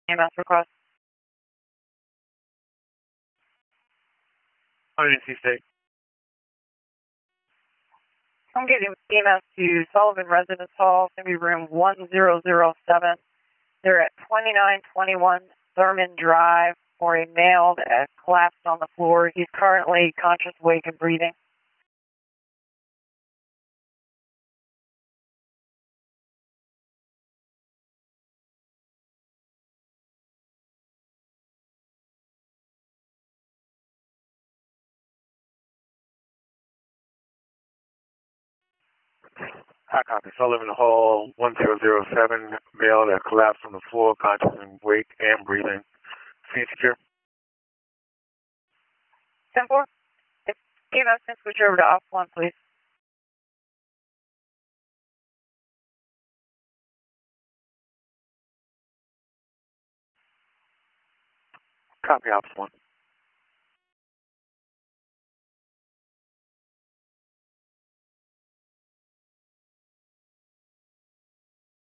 EMS request. NC State. I'm getting EMS to Sullivan Residence Hall. It's going to be room 1007. They're at 2921 Thurman Drive for a male that collapsed on the floor. He's currently conscious, awake, and breathing. High copy. Sullivan Hall, 1007, male that collapsed on the floor, conscious and awake and breathing. Scene secure. 10-4. If EMS can switch over to Op 1, please. Copy, Ops 1.